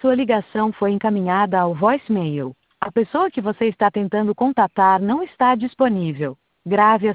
sua ligação foi encaminhada ao voicemail. A pessoa que você está tentando contatar não está disponível. Grave a